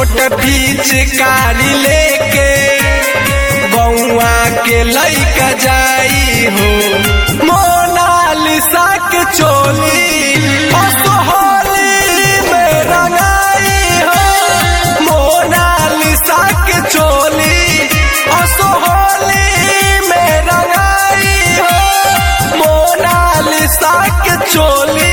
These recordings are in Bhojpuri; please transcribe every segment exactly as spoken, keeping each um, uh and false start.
छोट पिचकारी लेके बउआ के लइका जाई हो। मोनालिसा के चोली असोहली में रंगाई हो। मोनालिसा के चोली असोहली में रंगाई हो। मोनालिसा के चोली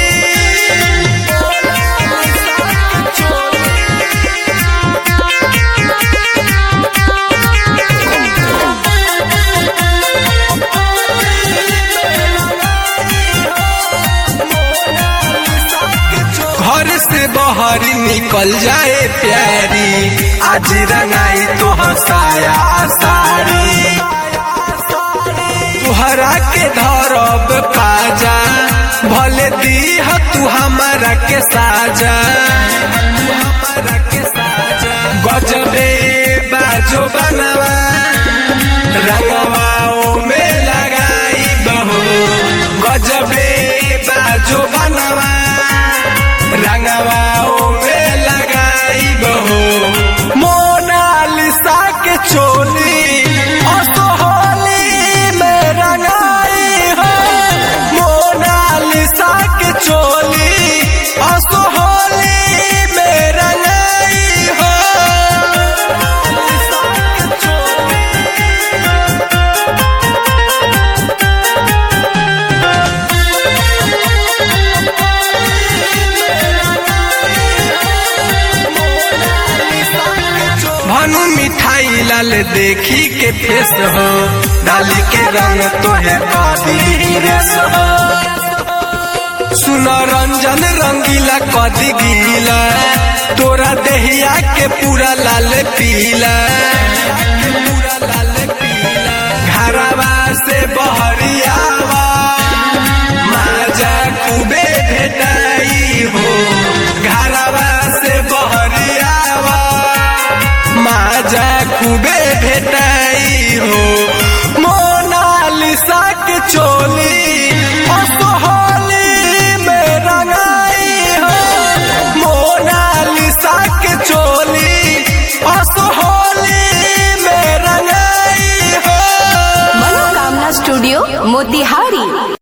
घर से बाहर निकल जाए प्यारी, आज रंगाई तो हंसाया साड़ी। तुहरा के धरब पाजा, भले दीह तू हमारा के साजा। गजबे बाजो बनवा रंगवाओ में लगाई बहो। गजबे बाजो बनवा रंगवाओ में लगाई बहो। मोनालिसा के चोली असोहली में रंगाई हो। मोनालिसा के चोली असोहली में रंगाई हो। भानु मिठाई लाल देखी के फेस हो, डाली के रंग तो है बादी रेस हो। सुनो रंजन रंगीला कदी गीला, तोरा देहिया के पूरा लाल पीला। घरवा से बहरियावा माजा खूबे भेटाई हो। घरवा से बहरियावा माजा खूबे भेटाई हो। मोनालिसा के चोली असोहली में रंगाई हो। मोनालिसा के चोली असोहली में रंगाई हो। मनोकामना स्टूडियो मोतिहारी।